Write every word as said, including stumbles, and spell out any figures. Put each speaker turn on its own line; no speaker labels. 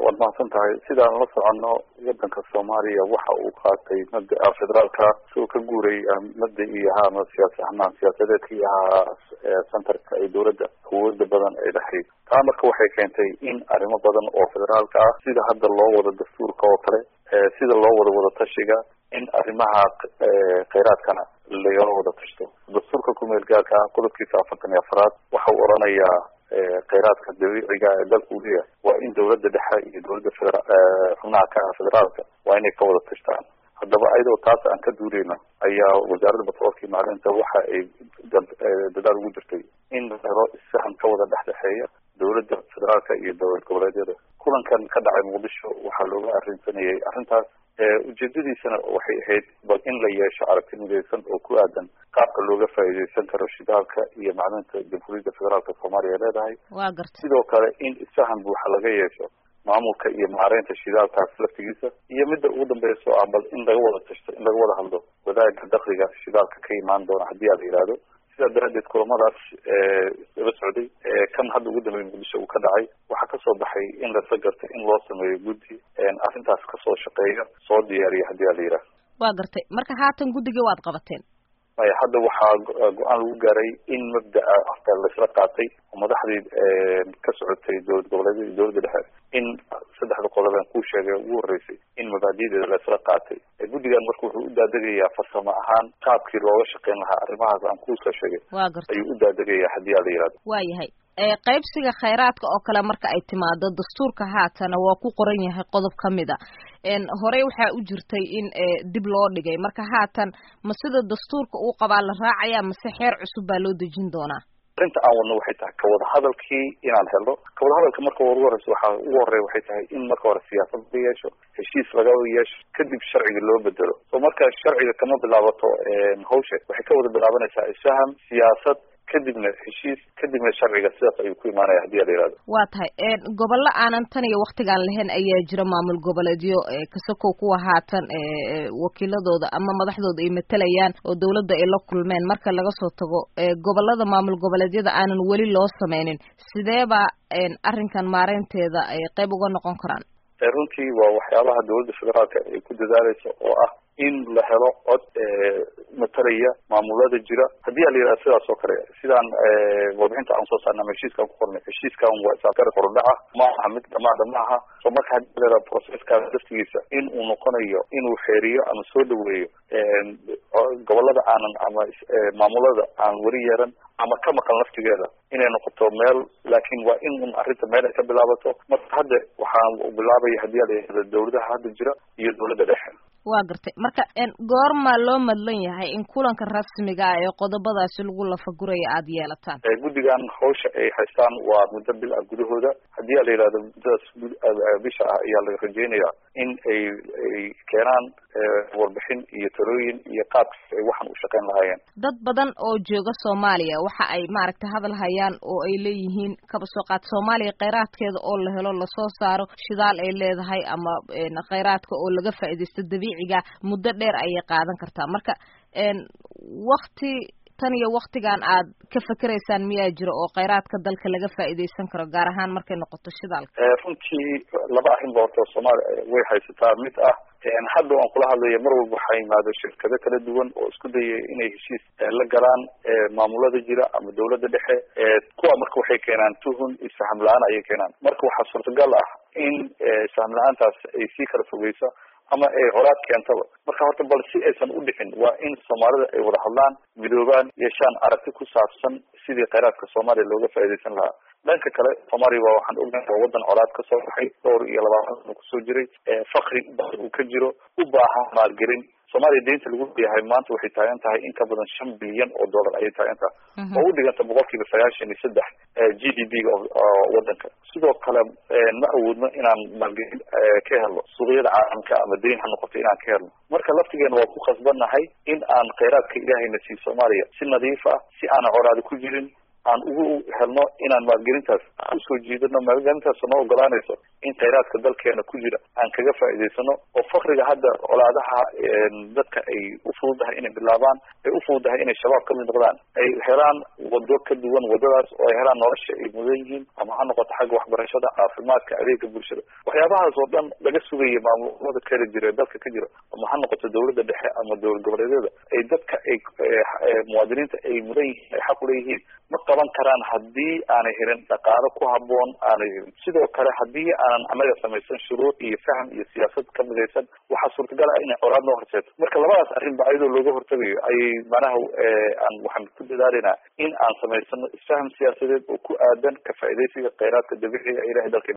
waad mahadsantahay sidaan la soconno wadanka Soomaaliya waxa uu qaatay mabda'a federaalka soo ka guuray mabda'i ahaan siyaasi ahaan siyaasadeedkii ahaa centerka ee dawladda awoodda badan ay dhaxay taa marka waxay keentay in arrimo badan oo federaalka ah sida hadda loo wado dastuurka oo kale sida loo wado wada tashiga in arrimaha kheyraadkana laga wada tashto dastuurka ku meel gaarka qodobkiisa afartan iyo afraad waxa uu oranayaa kheyraadka dabiiciga ee dalka uu leeyahay waa in dawladda dhexe iyo dawladda xubnaha ka ah federaalka waa inay ka wada tashtaan haddaba ayadoo taas aan ka duuleyna ayaa wasaaradda batroolka iyo macdanta waxa ay dadaal ugu jirtay in la helo isfahan ka wada dhexdhexeeya dawladda federaalka iyo dowlad goboleedyada kulankan ka dhacay muqdisho waxaa looga arrinsanayay arrintaas ujeedadiisana waxay ahayd bal in la yeesho aragti midaysan oo ku aadan qaabka looga faa'iidaysan karo shidaalka iyo macdanta jamhuuriyadda federaalka Soomaaliya leedahay
waa gartay
sidoo kale in isfahan buuxa laga yeesho maamulka iyo maareynta shidaalkaas laftigiisa iyo midda ugu dambeyso ah bal in laga wada tashto in laga wada hadlo wadaagga dakhliga shidaalka ka imaan doona haddii la yiraahdo sidaa daraaddeed kulamadaas la socday kan hadda ugu dambeeyay muqdisho uu ka dhacay waxaa kasoo baxay in la sagartay in loo sameeyo guddi arrintaas kasoo shaqeeya soo diyaariya haddii la yiraahdo
waa gartay marka haatan guddiga waad qabateen
ay hadda waxaa go-aan lagu gaaray in mabda'a afka la isla qaatay oo madaxdii ka socotay dowlad goboleedyada iyo dowladda dhexe in saddexda qodob aan ku sheegay ugu horeysay in mabaadi'deeda la isla qaatay guddigan marka wuxuu u daadegayaa farsamo ahaan qaabkii looga shaqeyn lahaa arrimahaas aan ku soo sheegay ayuu u daadegayaa haddii la yiraahdo
waa yahay qaybsiga kheyraadka oo kale marka ay timaado dastuurka haatana waa ku qoran yahay qodob ka mid a horey waxaa u jirtay in dib loo dhigay marka haatan ma sida dastuurka uu qabaa la raacaya mase xeer cusub baa loo dejin doonaa
arrinta aan wadno waxay tahay ka wada hadalkii inaan helno ka wada hadalka marka ugu horeysa waxaa ugu horeeya waxay tahay in marka hore siyaasad la yeesho heshiis laga yeesho kadib sharciga loo bedelo so marka sharciga kama bilaabato hawsha waxay ka wada bilaabanaysaa isfaham siyaasad kadibna heshiis kadibna sharciga sidaas ayuu ku imaanaya haddii la yiraahdo
waa tahay gobollo aanan tan iyo waktigaan lahayn ayaa jira maamul goboleedyo kasakow kuwa haatan wakiiladooda ama madaxdooda ay matalayaan oo dawladda ay la kulmeen marka laga soo tago gobollada maamul goboleedyada aanan weli loo sameynin sideeba arrinkan maareynteeda ay qayb uga noqon karaan
runtii waa waxyaabaha dawladda federaalka ay ku dadaaleyso oo ah in la helo cod matalaya maamulada jira haddii la yiraahdo sidaas oo kale sidaan warbixinta aan soo saarnay heshiiskan ku qornay heshiiskan waa isaakar qordhaca ma aha mid dhamaada ma aha so marka haddii la yiraahdo processkaas laftigiisa in uu noqonayo inuu xeeriyo ama soo dhaweeyo gobolada aanan ama maamulada aan weli yeeran ama ka maqan laftigeeda inay noqoto meel laakiin waa in un arrinta meel ay ka bilaabato marka hadda waxaan bilaabaya haddii la yiraahdo dawladaha hadda jira iyo dawladda dhexe
waa gartay marka goorma loo madlan yahay in kulanka rasmiga ah ee qodobadaasi lagu lafaguraya aada yeelataan
guddigan hawsha ay haystaan waa muddo bil ah gudahooda haddii la yiraahdo muddadaas bisha ah ayaa laga rajeynayaa in ay ay keenaan warbixin iyo talooyin iyo qaabka ay waxan u shaqeyn lahaayeen
dad badan oo jooga Soomaaliya waxa ay maaragtay hadal hayaan oo ay leeyihiin kaba soo qaad Soomaaliya kheyraadkeeda oo la helo la soo saaro shidaal ay leedahay ama kheyraadka oo laga faa'iideysto dabiiciga muddo dheer ayay qaadan kartaa marka waqti tan iyo waqtigan aad ka fikiraysaan miyaa jiro oo kheyraadka dalka laga faa'iideysan karo gaar ahaan markay noqoto shidaalka
runtii laba arrin baa horta Soomaaliya way haysataa mid ah hadda waan kula hadlaya mar walba waxaa yimaado shirkado kala duwan oo isku dayay inay heshiis la galaan maamulada jira ama dawladda dhexe kuwa marka waxay keenaan tuhun isfaham la-aan ayay keenaan marka waxaa suurtagal ah in isfaham la-aantaas ay sii kala fogeyso ama ay colaad keentaba marka horta bal si aysan u dhicin waa in Soomaalida ay wada hadlaan midoobaan yeeshaan aragti ku saabsan sidii kheyraadka Soomaaliya looga faa'iideysan lahaa dhanka kale Soomaaliya waa waxaan ognahay waa wadan colaad ka soo baxay dhowr iyo labaatan sano kusoo jiray fakri uu ka jiro u baahan maalgelin Soomaaliya deynta lagu leeyahay maanta waxay taagan tahay in ka badan shan bilyan oo dollar ayay taagan tahay oo u dhiganta boqolkiiba sagaashan iyo saddex G D P-ga wadanka sidoo kale ma awoodno inaan maalgelin ka helno suuqyada caalamka ama deyn ha noqoto inaan ka helno marka laftigeena waa ku khasbannahay in aan kheyraadka ilaahayna siiyo Soomaaliya si nadiif ah si aan colaad ku jirin aan ugu helno inaan maalgelintaas aan usoo jiidano maalgelintaas noo ogolaanayso in khayraadka dalkeena ku jira aan kaga faa'iidaysano oo fakriga hadda colaadaha dadka ay u fududahay inay bilaabaan ay u fududahay inay shabaab kamid noqdaan ay helaan wado ka duwan wadadaas oo ay helaan nolosha ay mudan yihiin ama ha noqoto xagga waxbarashada caafimaadka adeega bulshada waxyaabahaas oo dhan laga sugaya maamulada kala jira dalka ka jira ama ha noqoto dawladda dhexe ama dowlad goboleedyada ay dadka ay muwaadiniinta ay mudan yihiin ay xaq u leeyihiin ma qaban karaan haddii aanay helin dhaqaalo ku habboon aanay helin sidoo kale haddii aanan anaga samaysan shuruuc iyo faham iyo siyaasad ka midaysan waxaa suurtagal ah inay colaad noo horseeto marka labadaas arrinba ayadoo looga hortagayo ayay manaha aan waxaan ku dadaalaynaa in aan samaysano isfaham siyaasadeed oo ku aadan ka faa'iidaysiga khayraadka dabiiciga ilahay dalkeena